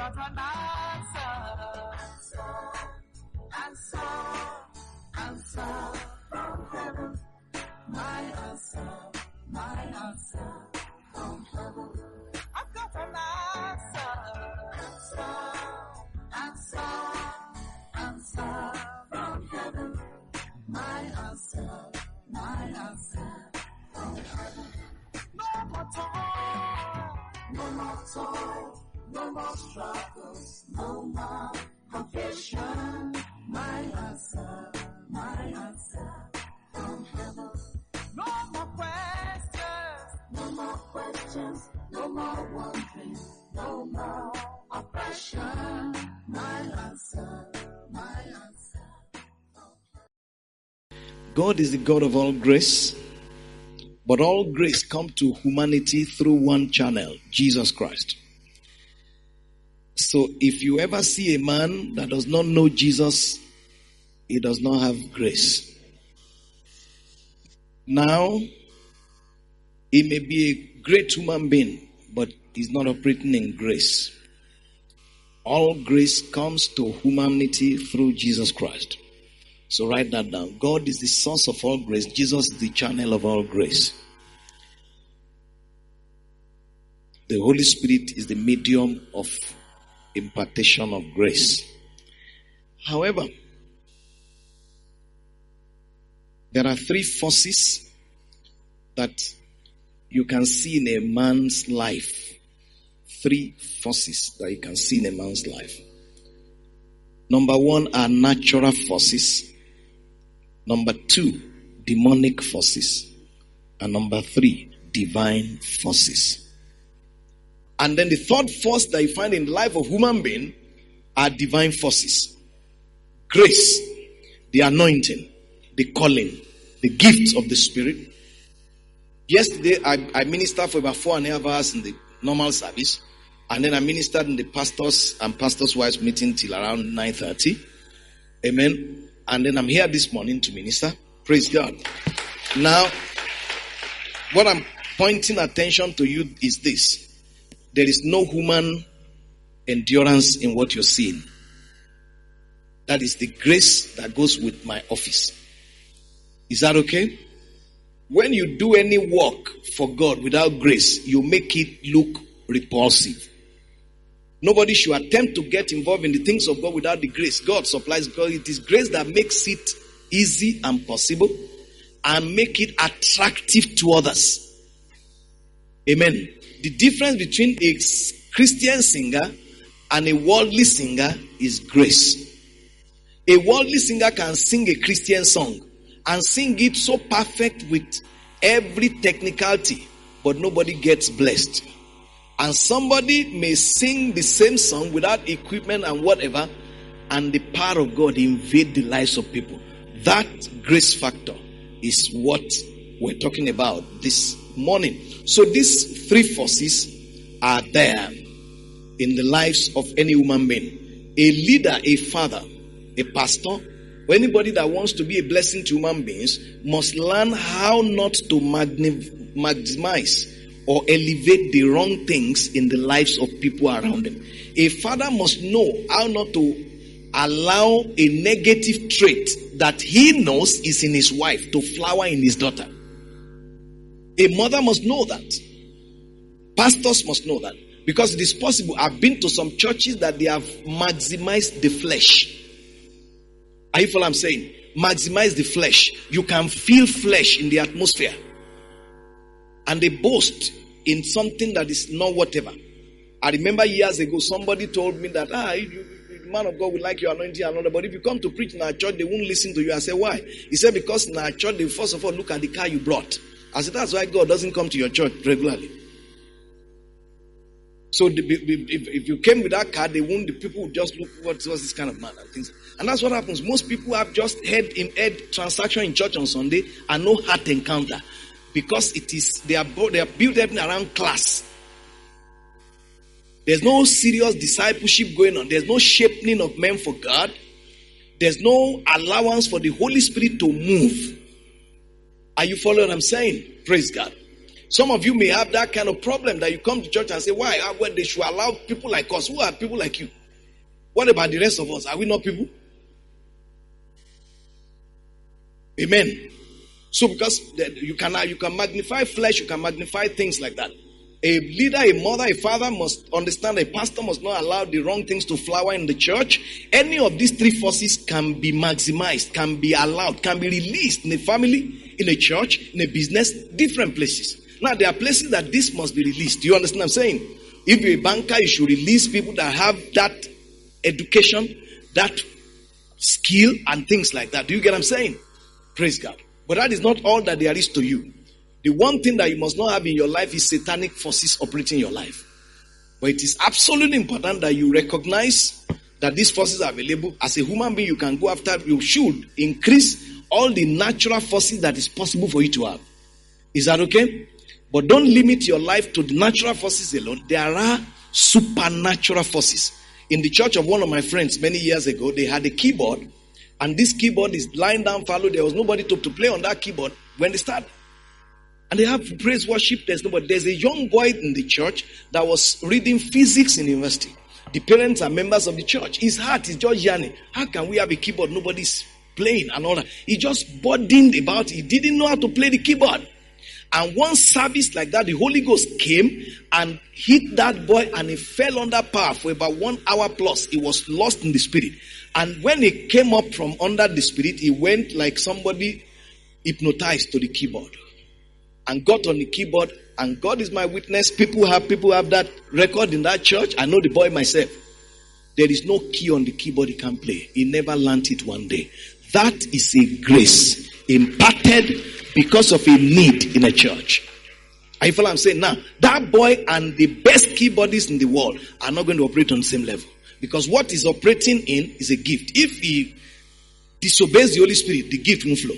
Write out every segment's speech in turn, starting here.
an answer from heaven. My answer from heaven. I've got an answer from heaven. My answer from heaven. No more toil, no more struggles, no more confusion. My answer from heaven. No more questions, no more wondering, no more oppression. My answer from heaven. God is the God of all grace, but all grace comes to humanity through one channel, Jesus Christ. So if you ever see a man that does not know Jesus, he does not have grace. Now, he may be a great human being, but he's not operating in grace. All grace comes to humanity through Jesus Christ. So write that down. God is the source of all grace. Jesus is the channel of all grace. The Holy Spirit is the medium of impartation of grace. However, there are three forces that you can see in a man's life. Three forces that you can see in a man's life. Number one are natural forces. Number two, demonic forces. And number three, divine forces. And then the third force that you find in the life of human being are divine forces. Grace, the anointing, the calling, the gifts of the Spirit. Yesterday, I ministered for about 4.5 hours in the normal service. And then I ministered in the pastors and pastors' wives meeting till around 9:30. Amen. And then I'm here this morning to minister. Praise God. Now, what I'm pointing attention to you is this. There is no human endurance in what you're seeing. That is the grace that goes with my office. Is that okay? When you do any work for God without grace, you make it look repulsive. Nobody should attempt to get involved in the things of God without the grace. God supplies God. It is grace that makes it easy and possible and make it attractive to others. Amen. The difference between a Christian singer and a worldly singer is grace. A worldly singer can sing a Christian song and sing it so perfect with every technicality, but nobody gets blessed. And somebody may sing the same song without equipment and whatever, and the power of God invade the lives of people. That grace factor is what we're talking about this morning. So these three forces are there in the lives of any human being. A leader, a father, a pastor, or anybody that wants to be a blessing to human beings must learn how not to maximize or elevate the wrong things in the lives of people around them. A father must know how not to allow a negative trait that he knows is in his wife to flower in his daughter. A mother must know that. Pastors must know that. Because it is possible. I've been to some churches that they have maximized the flesh. Are you following what I'm saying? Maximize the flesh. You can feel flesh in the atmosphere. And they boast in something that is not whatever. I remember years ago, somebody told me that, the man of God will like your anointing and all that, but if you come to preach in our church, they won't listen to you. I said, why? He said, because in our church, they first of all look at the car you brought. I said, that's why God doesn't come to your church regularly. So if you came with that car, the people would just look, what's this kind of man and things. And that's what happens. Most people have just heard transaction in church on Sunday and no heart encounter. Because they are built up around class. There's no serious discipleship going on. There's no shaping of men for God. There's no allowance for the Holy Spirit to move. Are you following what I'm saying? Praise God. Some of you may have that kind of problem that you come to church and say, why? Well, they should allow people like us. Who are people like you? What about the rest of us? Are we not people? Amen. So because you can magnify flesh, you can magnify things like that. A leader, a mother, a father must understand, a pastor must not allow the wrong things to flower in the church. Any of these three forces can be maximized, can be allowed, can be released in a family, in a church, in a business, different places. Now, there are places that this must be released. Do you understand what I'm saying? If you're a banker, you should release people that have that education, that skill, and things like that. Do you get what I'm saying? Praise God. But that is not all that there is to you. The one thing that you must not have in your life is satanic forces operating your life. But it is absolutely important that you recognize that these forces are available. As a human being, you can go after, you should increase all the natural forces that is possible for you to have. Is that okay? But don't limit your life to the natural forces alone. There are supernatural forces. In the church of one of my friends many years ago, they had a keyboard. And this keyboard is lying down fallow. There was nobody to play on that keyboard when they started. And they have praise worship. There's nobody. There's a young boy in the church that was reading physics in university. The parents are members of the church. His heart is just yearning. How can we have a keyboard? Nobody's playing and all that. He just burdened about it. He didn't know how to play the keyboard. And one service like that, the Holy Ghost came and hit that boy and he fell under power for about 1 hour plus. He was lost in the spirit. And when he came up from under the spirit, he went like somebody hypnotized to the keyboard. And got on the keyboard, and God is my witness. People have that record in that church. I know the boy myself. There is no key on the keyboard he can play. He never learned it one day. That is a grace imparted because of a need in a church. I feel I'm saying now, that boy and the best keyboardists in the world are not going to operate on the same level. Because what he's operating in is a gift. If he disobeys the Holy Spirit, the gift won't flow.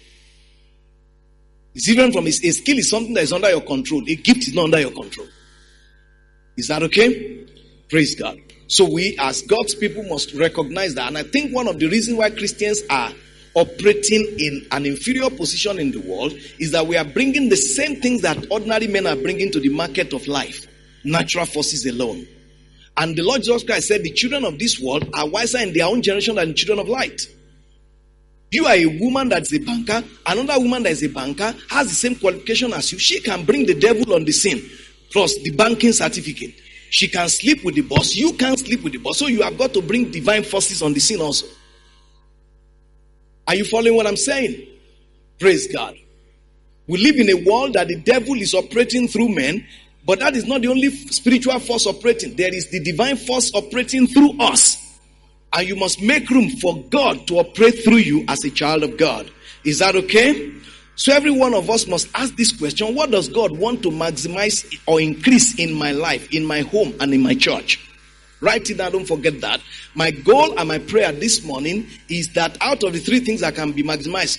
It's even from a skill is something that is under your control. A gift is not under your control. Is that okay? Praise God. So we as God's people must recognize that. And I think one of the reasons why Christians are operating in an inferior position in the world is that we are bringing the same things that ordinary men are bringing to the market of life. Natural forces alone. And the Lord Jesus Christ said the children of this world are wiser in their own generation than the children of light. You are a woman that's a banker. Another woman that is a banker has the same qualification as you. She can bring the devil on the scene. Plus the banking certificate. She can sleep with the boss. You can't sleep with the boss. So you have got to bring divine forces on the scene also. Are you following what I'm saying? Praise God. We live in a world that the devil is operating through men. But that is not the only spiritual force operating. There is the divine force operating through us. And you must make room for God to operate through you as a child of God. Is that okay? So every one of us must ask this question. What does God want to maximize or increase in my life, in my home, and in my church? Write it down. Don't forget that. My goal and my prayer this morning is that out of the three things that can be maximized,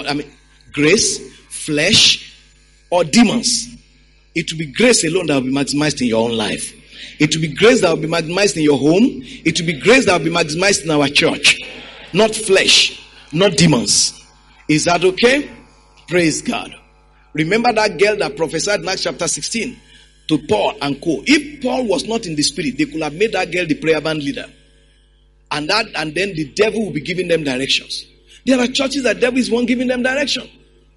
grace, flesh, or demons. It will be grace alone that will be maximized in your own life. It will be grace that will be maximized in your home. It will be grace that will be maximized in our church. Not flesh, not demons. Is that okay? Praise God. Remember that girl that prophesied in Acts chapter 16 to Paul and co. If Paul was not in the spirit, they could have made that girl the prayer band leader. And then the devil will be giving them directions. There are churches that the devil is one giving them direction.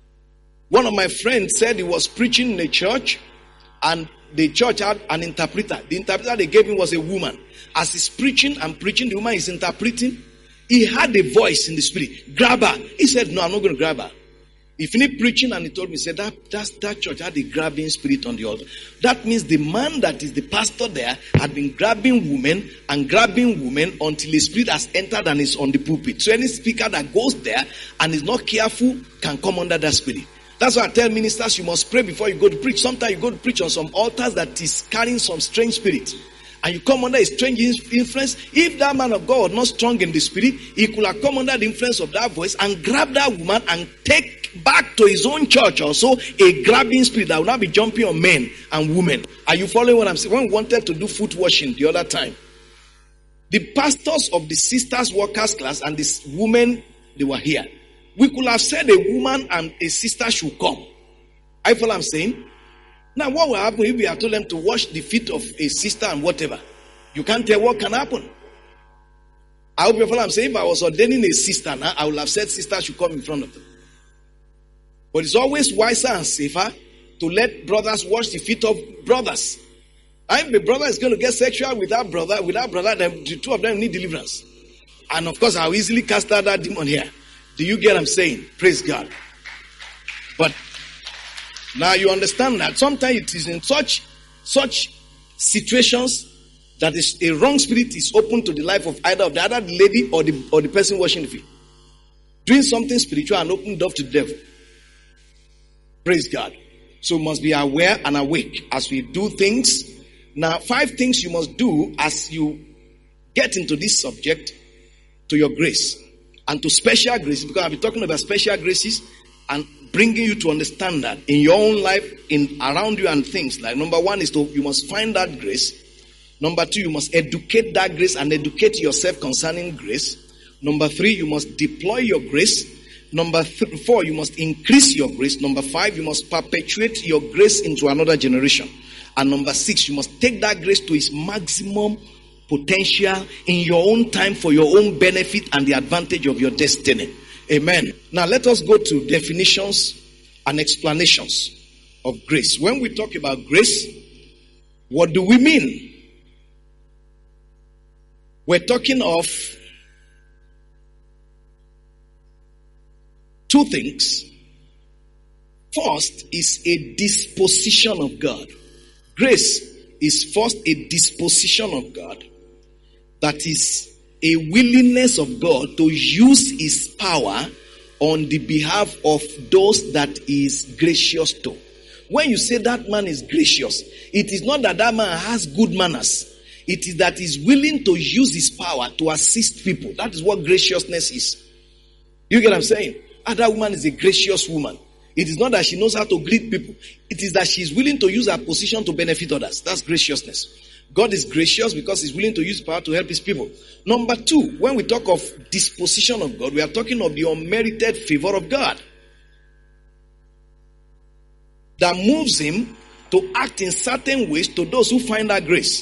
One of my friends said he was preaching in a church and the church had an interpreter. The interpreter they gave him was a woman. As he's preaching and preaching, the woman is interpreting. He had a voice in the spirit. Grab her. He said, no, I'm not going to grab her. He finished preaching and he told me, he said, that church had a grabbing spirit on the altar. That means the man that is the pastor there had been grabbing women until the spirit has entered and is on the pulpit. So any speaker that goes there and is not careful can come under that spirit. That's why I tell ministers you must pray before you go to preach. Sometimes you go to preach on some altars that is carrying some strange spirit. And you come under a strange influence. If that man of God was not strong in the spirit, he could have come under the influence of that voice and grab that woman and take back to his own church also a grabbing spirit that will not be jumping on men and women. Are you following what I'm saying? When we wanted to do foot washing the other time, the pastors of the sisters workers class and this women, they were here. We could have said a woman and a sister should come. I follow what I'm saying? Now, what will happen if we have told them to wash the feet of a sister and whatever? You can't tell what can happen. I hope you follow. I'm saying if I was ordaining a sister now, I would have said sister should come in front of them. But it's always wiser and safer to let brothers wash the feet of brothers. And if the brother is going to get sexual with that brother, then the two of them need deliverance. And of course, I'll easily cast out that demon here. Do you get what I'm saying? Praise God. But now you understand that sometimes it is in such situations that is a wrong spirit is open to the life of either of the other lady or the person washing the feet. Doing something spiritual and open door to the devil. Praise God. So we must be aware and awake as we do things. Now, 5 things you must do as you get into this subject to your grace and to special grace, because I'll be talking about special graces and bringing you to understand that in your own life, in around you and things. Like number 1 is you must find that grace. Number 2, you must educate that grace and educate yourself concerning grace. Number 3, you must deploy your grace. Number 4, you must increase your grace. Number 5, you must perpetuate your grace into another generation. And number 6, you must take that grace to its maximum potential in your own time for your own benefit and the advantage of your destiny. Amen. Now let us go to definitions and explanations of grace. When we talk about grace, what do we mean? We're talking of 2 things. First is a disposition of God. Grace is first a disposition of God. That is a willingness of God to use his power on the behalf of those that is gracious to. When you say that man is gracious, it is not that that man has good manners. It is that he's willing to use his power to assist people. That is what graciousness is. You get what I'm saying? That woman is a gracious woman. It is not that she knows how to greet people. It is that she is willing to use her position to benefit others. That's graciousness. God is gracious because he's willing to use power to help his people. Number 2, when we talk of disposition of God, we are talking of the unmerited favor of God that moves him to act in certain ways to those who find that grace.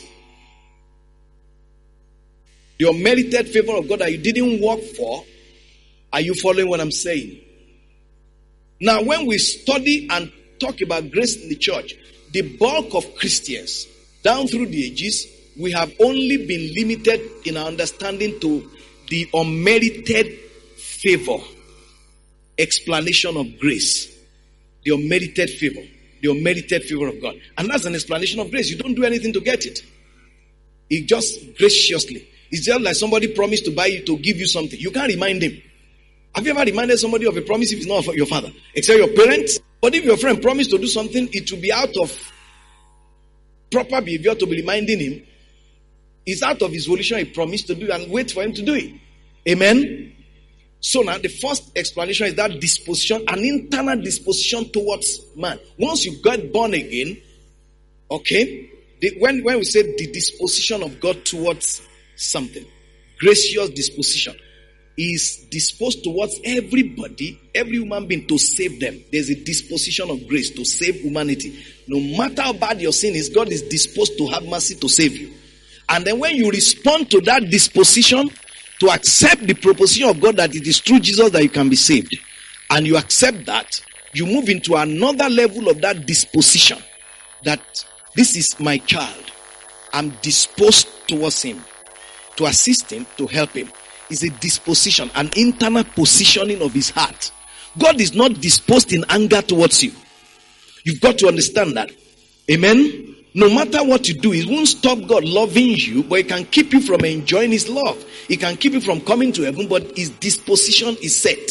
The unmerited favor of God that you didn't work for. Are you following what I'm saying? Now, when we study and talk about grace in the church, the bulk of Christians down through the ages, we have only been limited in our understanding to the unmerited favor explanation of grace. The unmerited favor of God. And that's an explanation of grace. You don't do anything to get it. It just graciously. It's just like somebody promised to buy you, to give you something. You can't remind him. Have you ever reminded somebody of a promise if it's not your father? Except your parents. But if your friend promised to do something, it will be out of proper behavior to be reminding him. It's out of his volition he promised to do and wait for him to do it. Amen? So now the first explanation is that disposition, an internal disposition towards man. Once you got born again, okay, when we say the disposition of God towards something, gracious disposition, is disposed towards everybody, every human being, to save them. There's a disposition of grace to save humanity. No matter how bad your sin is, God is disposed to have mercy to save you. And then when you respond to that disposition, to accept the proposition of God that it is through Jesus that you can be saved, and you accept that, you move into another level of that disposition, that this is my child. I'm disposed towards him, to assist him, to help him. Is a disposition, an internal positioning of his heart. God is not disposed in anger towards you. You've got to understand that. Amen? No matter what you do, it won't stop God loving you, but it can keep you from enjoying his love. It can keep you from coming to heaven, but his disposition is set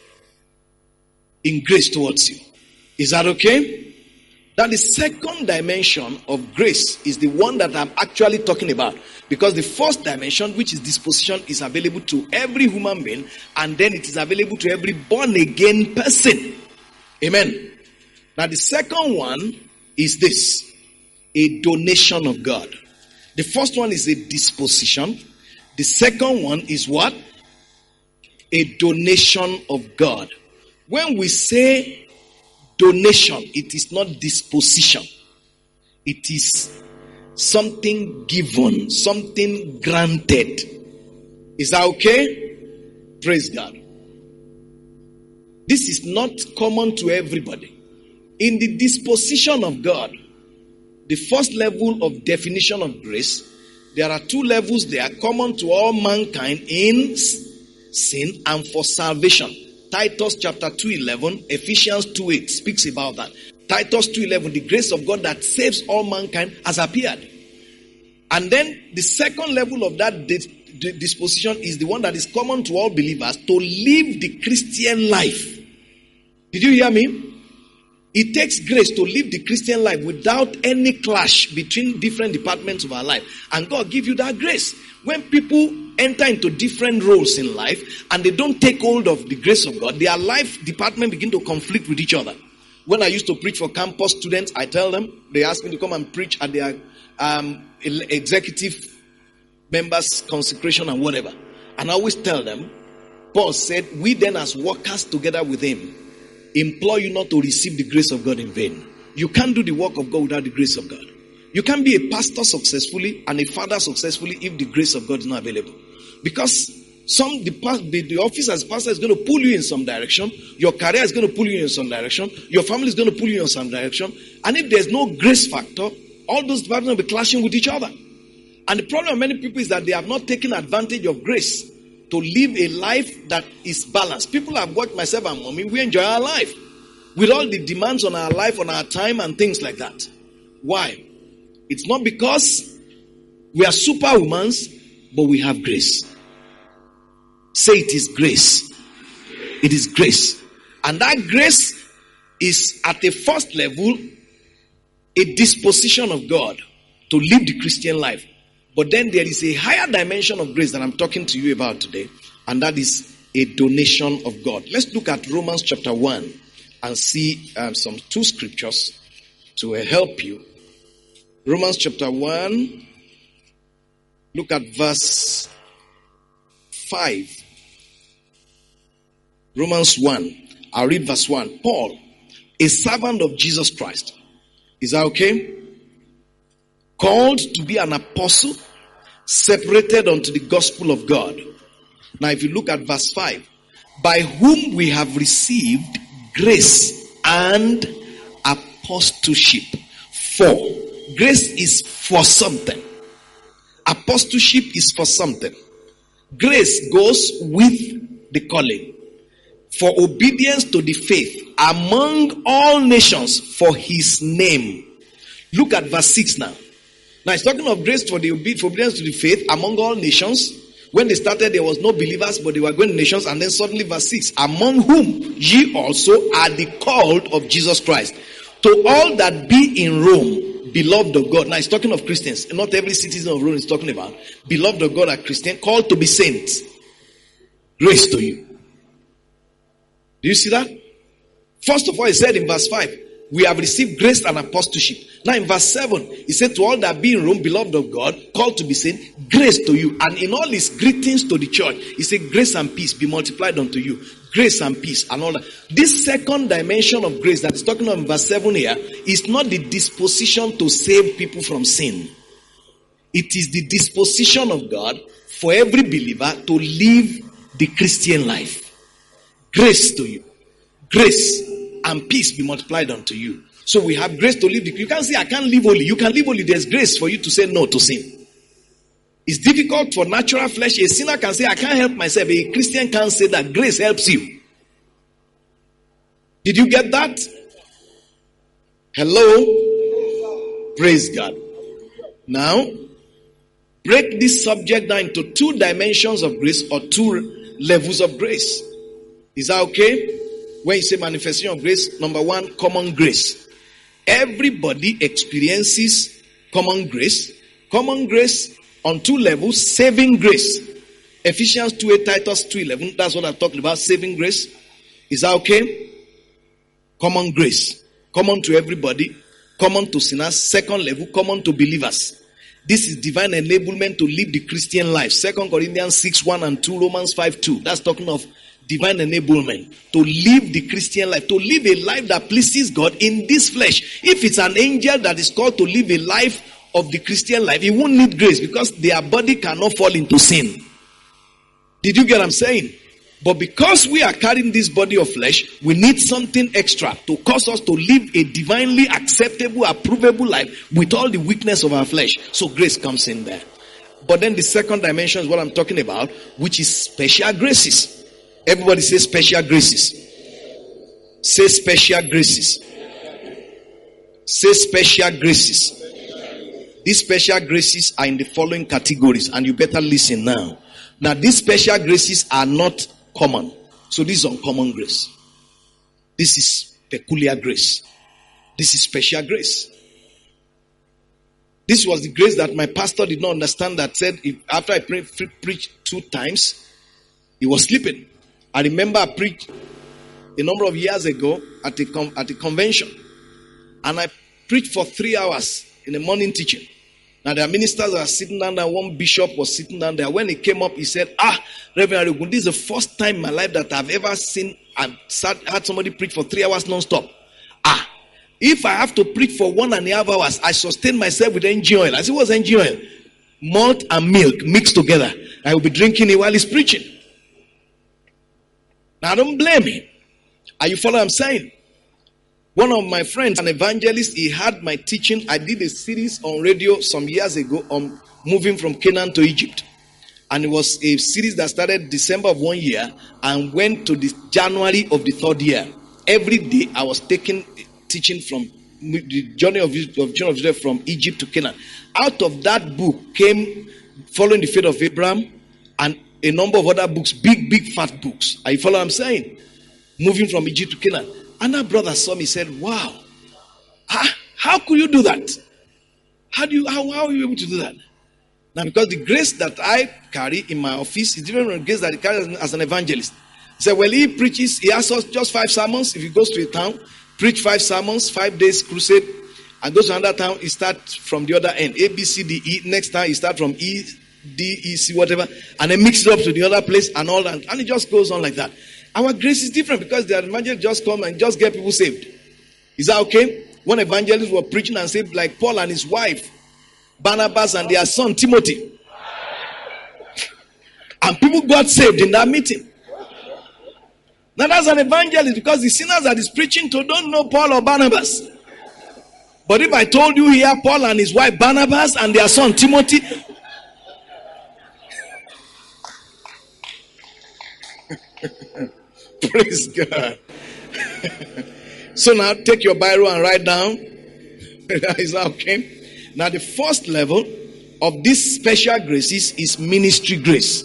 in grace towards you. Is that okay? Now the second dimension of grace is the one that I'm actually talking about. Because the first dimension, which is disposition, is available to every human being. And then it is available to every born again person. Amen. Now the second one is this. A donation of God. The first one is a disposition. The second one is what? A donation of God. When we say donation, it is not disposition. It is something given, something granted. Is that okay? Praise God. This is not common to everybody. In the disposition of God, the first level of definition of grace, there are two levels. They are common to all mankind in sin and for salvation. Titus chapter 2:11, Ephesians 2:8 speaks about that. Titus 2:11, the grace of God that saves all mankind has appeared. And then the second level of that disposition is the one that is common to all believers, to live the Christian life. Did you hear me? It takes grace to live the Christian life without any clash between different departments of our life. And God gives you that grace. When people enter into different roles in life and they don't take hold of the grace of God, their life department begin to conflict with each other. When I used to preach for campus students, I tell them, they ask me to come and preach at their executive members' consecration and whatever. And I always tell them, Paul said, we then as workers together with him, implore you not to receive the grace of God in vain. You can't do the work of God without the grace of God. You can't be a pastor successfully and a father successfully if the grace of God is not available. Because the office as pastor is going to pull you in some direction. Your career is going to pull you in some direction. Your family is going to pull you in some direction. And if there's no grace factor, all those departments will be clashing with each other. And the problem of many people is that they have not taken advantage of grace to live a life that is balanced. People have watched myself and mommy. We enjoy our life with all the demands on our life, on our time and things like that. Why? It's not because we are superhumans, but we have grace. Say it is grace. It is grace. And that grace is at a first level a disposition of God to live the Christian life. But then there is a higher dimension of grace that I'm talking to you about today, and that is a donation of God. Let's look at Romans chapter 1 and see some two scriptures to help you. Romans chapter 1, look at verse 5. Romans 1, I'll read verse 1. Paul, a servant of Jesus Christ. Is that okay? Called to be an apostle, separated unto the gospel of God. Now if you look at verse 5, by whom we have received grace and apostleship. For grace is for something. Apostleship is for something. Grace goes with the calling. For obedience to the faith among all nations for his name. Look at verse 6 now. Now it's talking of grace for obedience to the faith among all nations. When they started, there was no believers, but they were going to nations. And then suddenly verse 6, among whom ye also are the called of Jesus Christ. To all that be in Rome, beloved of God. Now it's talking of Christians. Not every citizen of Rome is talking about. Beloved of God are Christian, called to be saints. Grace to you. Do you see that? First of all, he said in verse 5, we have received grace and apostleship. Now in verse 7, he said to all that be in Rome, beloved of God, called to be saints, grace to you. And in all his greetings to the church, he said grace and peace be multiplied unto you. Grace and peace and all that. This second dimension of grace that is talking about in verse 7 here is not the disposition to save people from sin. It is the disposition of God for every believer to live the Christian life. Grace to you. Grace and peace be multiplied unto you. So we have grace to live. You can't say, I can't live holy. You can live holy. There's grace for you to say no to sin. It's difficult for natural flesh. A sinner can say, I can't help myself. A Christian can't say that. Grace helps you. Did you get that? Hello? Praise God. Now, break this subject down into two dimensions of grace or two levels of grace. Is that okay? When you say manifestation of grace, number one, common grace. Everybody experiences common grace. Common grace on two levels, saving grace. Ephesians 2:8, Titus 2:11, that's what I'm talking about, saving grace. Is that okay? Common grace. Common to everybody. Common to sinners. Second level, common to believers. This is divine enablement to live the Christian life. 2 Corinthians 6:1 and 2, Romans 5:2. That's talking of divine enablement to live the Christian life, to live a life that pleases God in this flesh. If it's an angel that is called to live a life of the Christian life, he won't need grace because their body cannot fall into sin. Did you get what I'm saying? But because we are carrying this body of flesh, we need something extra to cause us to live a divinely acceptable, approvable life with all the weakness of our flesh. So grace comes in there. But then the second dimension is what I'm talking about, which is special graces. Everybody say special graces. Say special graces. Say special graces. These special graces are in the following categories, and you better listen now. Now, these special graces are not common. So this is uncommon grace. This is peculiar grace. This is special grace. This was the grace that my pastor did not understand, that said, after I preached 2 times, he was sleeping. I remember I preached a number of years ago at a convention. And I preached for 3 hours in the morning teaching. Now the ministers are sitting down there. One bishop was sitting down there. When he came up, he said, Reverend Adegun, this is the first time in my life that I've ever seen and had somebody preach for 3 hours non-stop. If I have to preach for 1.5 hours, I sustain myself with engine oil. I said, what's engine oil? Malt and milk mixed together. I will be drinking it while he's preaching. Now don't blame him. Are you following what I'm saying? One of my friends, an evangelist, he had my teaching. I did a series on radio some years ago on moving from Canaan to Egypt. And it was a series that started December of 1 year and went to the January of the 3rd year. Every day I was teaching from the journey of children of Israel from Egypt to Canaan. Out of that book came Following the Faith of Abraham and a number of other books, big fat books. Are you following what I'm saying? Moving from Egypt to Canaan. And that brother saw me, said, wow, how could you do that? How are you able to do that? Now, because the grace that I carry in my office is different from the grace that I carry as an evangelist. He said, well, he preaches, he has just 5 sermons. If he goes to a town, preach 5 sermons, 5 days crusade, and goes to another town, he starts from the other end. A, B, C, D, E. Next time, he starts from E, D, E, C, whatever, and then mix it up to the other place and all that. And it just goes on like that. Our grace is different because the evangelists just come and just get people saved. Is that okay? One evangelist was preaching and said, like Paul and his wife, Barnabas and their son, Timothy. And people got saved in that meeting. Now that's an evangelist because the sinners that he's preaching to don't know Paul or Barnabas. But if I told you here, Paul and his wife, Barnabas and their son, Timothy. Praise God. So now take your Bible and write down. Is that okay? Now the first level of this special graces is ministry grace.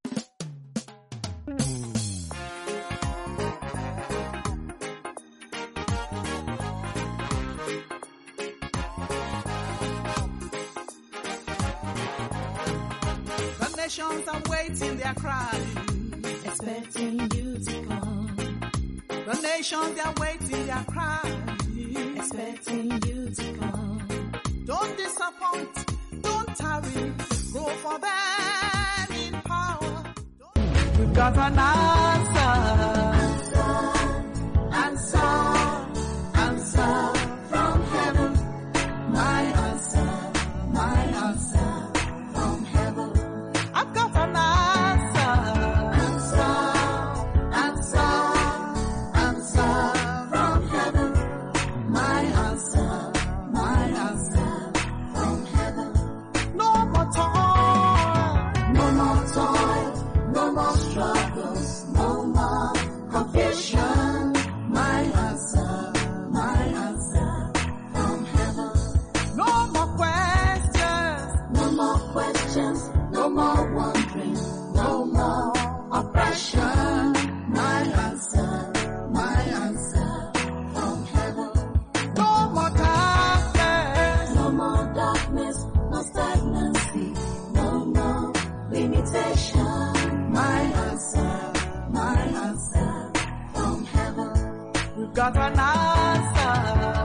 The nations are waiting, they are crying, expecting you to come. The nations, they are waiting, they are crying, expecting you to come. Don't disappoint, don't tarry, go for them in power. We've got an answer from heaven. My answer from heaven. I've got an answer from heaven. My answer from heaven. No more toil, no more struggles, no more confusion. My answer from heaven. No more questions, no more wondering, no more oppression. My answer from heaven. No more darkness, no stagnancy, no more limitation. My answer from heaven. We've got an answer.